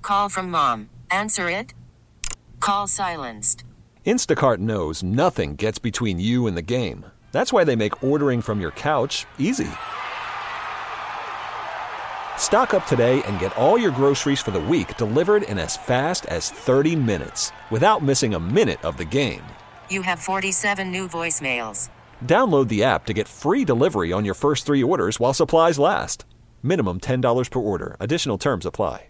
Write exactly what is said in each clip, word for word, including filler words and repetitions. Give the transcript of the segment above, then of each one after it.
Call from mom. Answer it. Call silenced. Instacart knows nothing gets between you and the game. That's why they make ordering from your couch easy. Stock up today and get all your groceries for the week delivered in as fast as thirty minutes without missing a minute of the game. You have forty-seven new voicemails. Download the app to get free delivery on your first three orders while supplies last. Minimum ten dollars per order. Additional terms apply.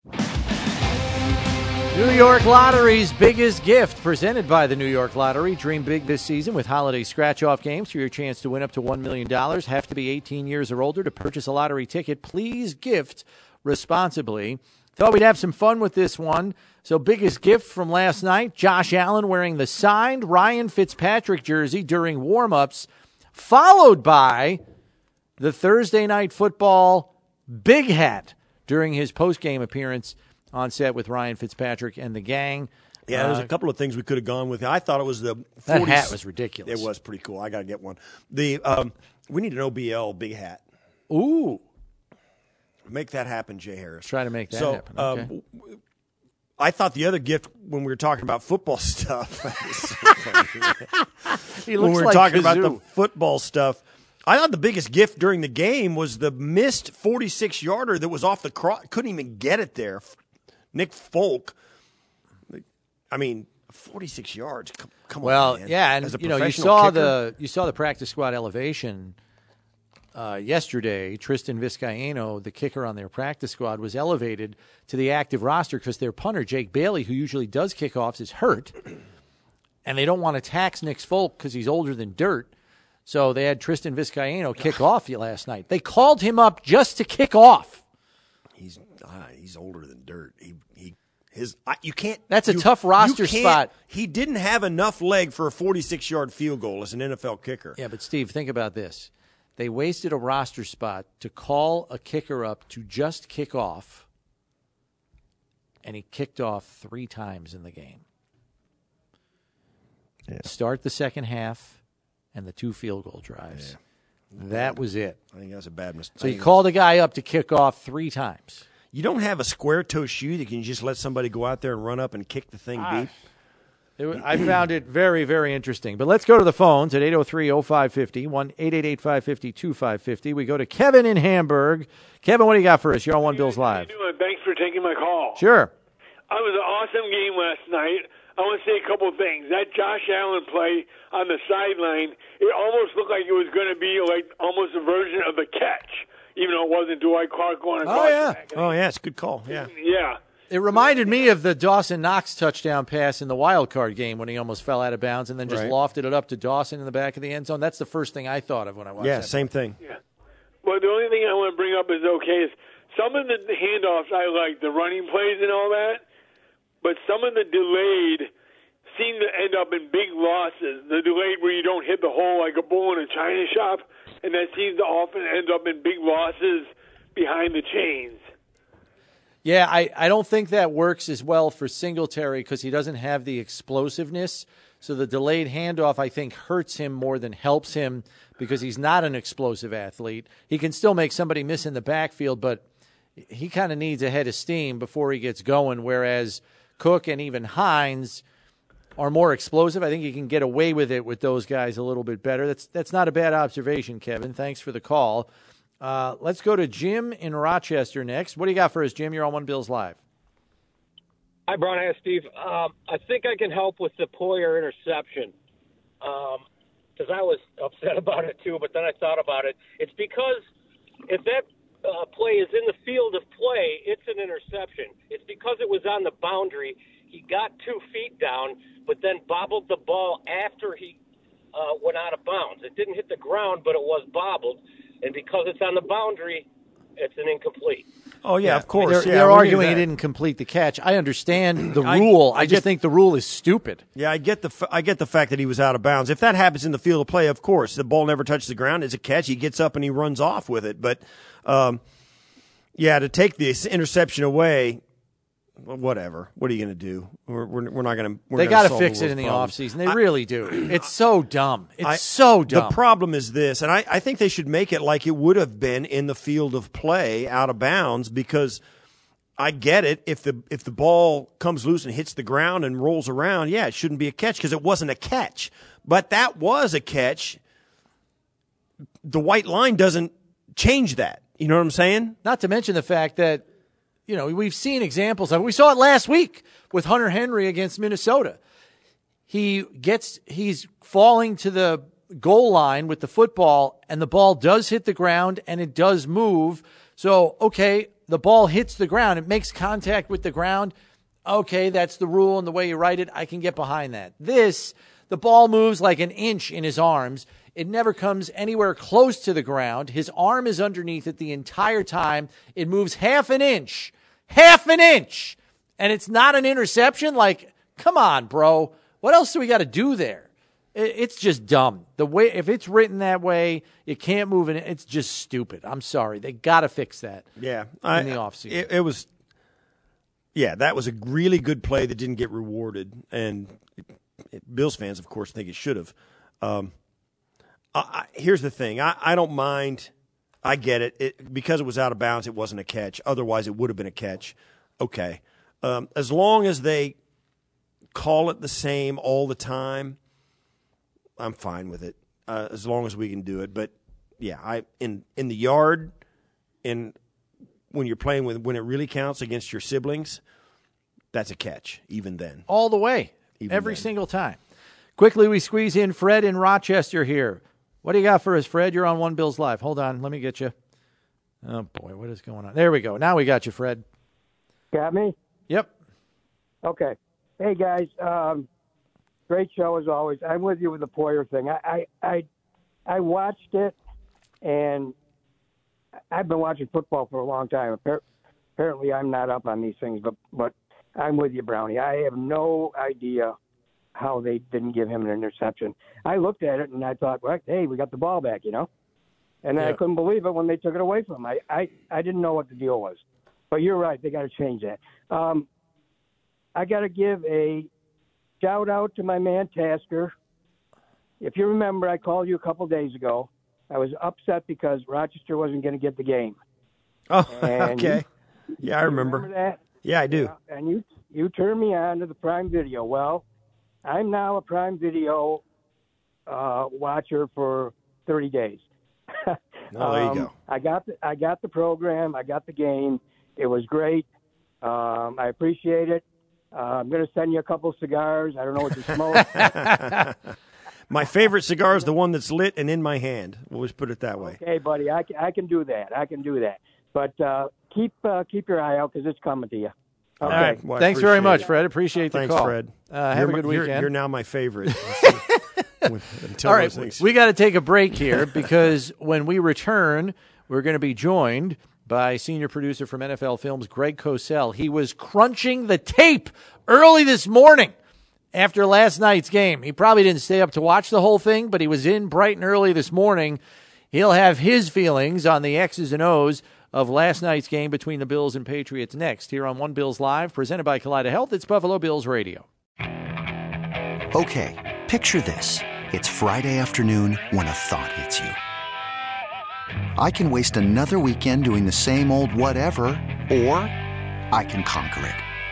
New York Lottery's biggest gift, presented by the New York Lottery. Dream big this season with holiday scratch-off games for your chance to win up to one million dollars. Have to be eighteen years or older to purchase a lottery ticket. Please gift responsibly. Thought we'd have some fun with this one. So biggest gift from last night, Josh Allen wearing the signed Ryan Fitzpatrick jersey during warm-ups, followed by the Thursday Night Football big hat during his post-game appearance on set with Ryan Fitzpatrick and the gang. Yeah, there's uh, a couple of things we could have gone with. I thought it was the forties. That hat was ridiculous. It was pretty cool. I got to get one. The um, we need an O B L big hat. Ooh. Make that happen, Jay Harris. Try to make that so, happen. Okay. Um, I thought the other gift when we were talking about football stuff. he looks when we were like talking Kazoo. about the football stuff, I thought the biggest gift during the game was the missed forty-six yarder that was off the cross. Couldn't even get it there. Nick Folk, I mean, forty-six yards. Come, come well, on, man. yeah, and As a you know, you professional saw kicker, the you saw the practice squad elevation uh, yesterday. Tristan Vizcaino, the kicker on their practice squad, was elevated to the active roster because their punter Jake Bailey, who usually does kickoffs, is hurt, and they don't want to tax Nick Folk because he's older than dirt. So they had Tristan Vizcaino kick off last night. They called him up just to kick off. He's uh, he's older than dirt. He he his I, you can't. That's a you, tough roster you can't- spot. He didn't have enough leg for a forty-six yard field goal as an N F L kicker. Yeah, but Steve, think about this. They wasted a roster spot to call a kicker up to just kick off, and he kicked off three times in the game. Yeah. Start the second half and the two field goal drives. Yeah. That was it. I think that's a bad mistake. So you called a guy up to kick off three times. You don't have a square toe shoe that can just let somebody go out there and run up and kick the thing Ah. deep. It was, I found it very, very interesting. But let's go to the phones at eight oh three oh five five oh, one eight eight eight five five oh two five five oh. We go to Kevin in Hamburg. Kevin, what do you got for us? You're on One Bills Live. How you doing? Thanks for taking my call. Sure. It was an awesome game last night. I want to say a couple of things. That Josh Allen play on the sideline, it almost looked like it was going to be like almost a version of the catch, even though it wasn't Dwight Clark going across. Oh, yeah. the back. Oh, yeah, it's a good call. Yeah. Yeah. It reminded me of the Dawson Knox touchdown pass in the wild card game when he almost fell out of bounds and then just Right. lofted it up to Dawson in the back of the end zone. That's the first thing I thought of when I watched Yeah, that. same thing. Yeah. Well, the only thing I want to bring up is okay is some of the handoffs I like, the running plays and all that, but some of the delayed seem to end up in big losses. The delayed where you don't hit the hole like a bull in a china shop, and that seems to often end up in big losses behind the chains. Yeah, I, I don't think that works as well for Singletary because he doesn't have the explosiveness. So the delayed handoff, I think, hurts him more than helps him because he's not an explosive athlete. He can still make somebody miss in the backfield, but he kind of needs a head of steam before he gets going, whereas Cook and even Hines are more explosive. I think you can get away with it with those guys a little bit better. That's that's not a bad observation, Kevin. Thanks for the call. Uh, let's go to Jim in Rochester next. What do you got for us, Jim? You're on One Bills Live. Hi, Brian. Hi, Steve. Um, I think I can help with the Poyer interception because I was upset about it too, but then I thought about it. It's because if that uh, play is in the field of play, it's an interception. It's because it was on the boundary. He got two feet down, but then bobbled the ball after he uh, went out of bounds. It didn't hit the ground, but it was bobbled. And because it's on the boundary, it's an incomplete. Oh, yeah, of course. They're, yeah, they're we knew arguing he that. didn't complete the catch. I understand the I- rule. I, I just get- think the rule is stupid. Yeah, I get the f- I get the fact that he was out of bounds. If that happens in the field of play, of course, the ball never touches the ground. It's a catch. He gets up and he runs off with it. But, um, yeah, to take this interception away, well, whatever. What are you going to do? We're, we're, we're not going to. They got to fix it in the offseason. They really do. It's so dumb. It's I- so dumb. The problem is this, and I, I think they should make it like it would have been in the field of play out of bounds because I get it. If the if the ball comes loose and hits the ground and rolls around, yeah, it shouldn't be a catch because it wasn't a catch. But that was a catch. The white line doesn't change that. You know what I'm saying? Not to mention the fact that, you know, we've seen examples of it. We saw it last week with Hunter Henry against Minnesota. He gets, he's falling to the goal line with the football, and the ball does hit the ground and it does move. So, okay, the ball hits the ground. It makes contact with the ground. Okay, that's the rule and the way you write it. I can get behind that. This, the ball moves like an inch in his arms. It never comes anywhere close to the ground. His arm is underneath it the entire time. It moves half an inch. Half an inch. And it's not an interception? Like, come on, bro. What else do we got to do there? It's just dumb. The way, if it's written that way, you can't move it. It's just stupid. I'm sorry. They got to fix that. Yeah, in I, the offseason. It, it was. Yeah, that was a really good play that didn't get rewarded, and it, it, Bills fans, of course, think it should have. Um, I, I, here's the thing. I, I don't mind. I get it. it. Because it was out of bounds, it wasn't a catch. Otherwise, it would have been a catch. Okay. Um, as long as they call it the same all the time, I'm fine with it, uh, as long as we can do it. But, yeah, I in, in the yard, in when you're playing with when it really counts against your siblings, that's a catch, even then. All the way, even every then. single time. Quickly, we squeeze in Fred in Rochester here. What do you got for us, Fred? You're on One Bills Live. Hold on. Let me get you. Oh, boy, what is going on? There we go. Now we got you, Fred. Got me? Yep. Okay. Hey, guys. Um, great show as always. I'm with you with the Poyer thing. I, I, I, I watched it, and I've been watching football for a long time. Apparently, I'm not up on these things, but, but I'm with you, Brownie. I have no idea how they didn't give him an interception. I looked at it, and I thought, well, hey, we got the ball back, you know? And Yeah. I couldn't believe it when they took it away from him. I, I, I didn't know what the deal was. But you're right. They got to change that. Um, I got to give a shout-out to my man, Tasker. If you remember, I called you a couple days ago. I was upset because Rochester wasn't going to get the game. Oh, And okay. you- Yeah, I you remember. that? Yeah, I do. Yeah, and you you turned me on to the Prime Video. Well, I'm now a Prime Video uh, watcher for thirty days. Oh, there you Um, go. I got the, I got the program. I got the game. It was great. Um, I appreciate it. Uh, I'm going to send you a couple cigars. I don't know what you smoke. My favorite cigar is the one that's lit and in my hand. We'll just put it that way. Okay, buddy. I can, I can do that. I can do that. But uh, keep uh, keep your eye out because it's coming to you. Okay. All right. Well, I Thanks very appreciate much, it. Fred. Appreciate the Thanks, call. Fred. Uh, have You're a good my- you're- weekend. You're now my favorite. Until All those right, things- we got to take a break here because when we return, we're going to be joined by senior producer from N F L Films, Greg Cosell. He was crunching the tape early this morning after last night's game. He probably didn't stay up to watch the whole thing, but he was in bright and early this morning. He'll have his feelings on the X's and O's of last night's game between the Bills and Patriots next here on One Bills Live, presented by Kaleida Health. It's Buffalo Bills Radio. Okay, picture this. It's Friday afternoon when a thought hits you. I can waste another weekend doing the same old whatever, or I can conquer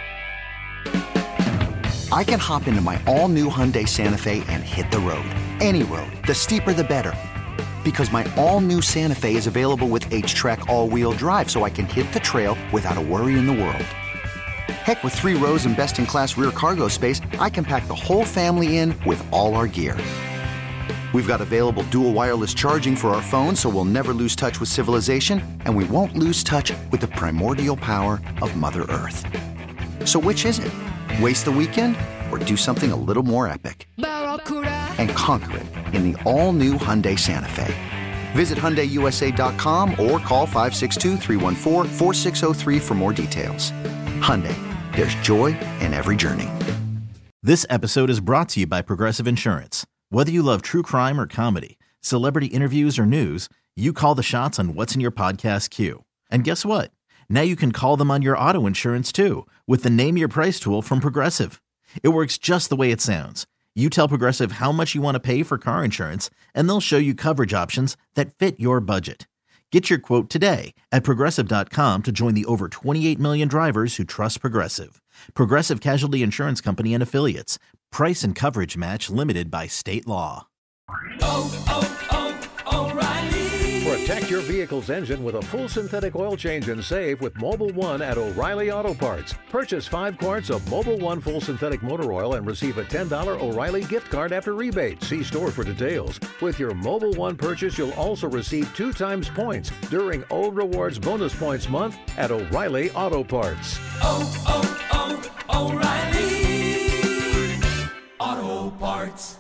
it. I can hop into my all-new Hyundai Santa Fe and hit the road. Any road. The steeper, the better. Because my all-new Santa Fe is available with H-Track all-wheel drive, so I can hit the trail without a worry in the world. Heck, with three rows and best-in-class rear cargo space, I can pack the whole family in with all our gear. We've got available dual wireless charging for our phones, so we'll never lose touch with civilization, and we won't lose touch with the primordial power of Mother Earth. So which is it? Waste the weekend or do something a little more epic? And conquer it in the all-new Hyundai Santa Fe. Visit Hyundai U S A dot com or call five six two, three one four, four six zero three for more details. Hyundai, there's joy in every journey. This episode is brought to you by Progressive Insurance. Whether you love true crime or comedy, celebrity interviews or news, you call the shots on what's in your podcast queue. And guess what? Now you can call them on your auto insurance too with the Name Your Price tool from Progressive. It works just the way it sounds. You tell Progressive how much you want to pay for car insurance, and they'll show you coverage options that fit your budget. Get your quote today at Progressive dot com to join the over twenty-eight million drivers who trust Progressive. Progressive Casualty Insurance Company and Affiliates. Price and coverage match limited by state law. Oh, oh, oh, O'Reilly. Protect your vehicle's engine with a full synthetic oil change and save with Mobil one at O'Reilly Auto Parts. Purchase five quarts of Mobil one full synthetic motor oil and receive a ten dollars O'Reilly gift card after rebate. See store for details. With your Mobil one purchase, you'll also receive two times points during O Rewards Bonus Points Month at O'Reilly Auto Parts. Oh, oh, oh, O'Reilly Auto Parts.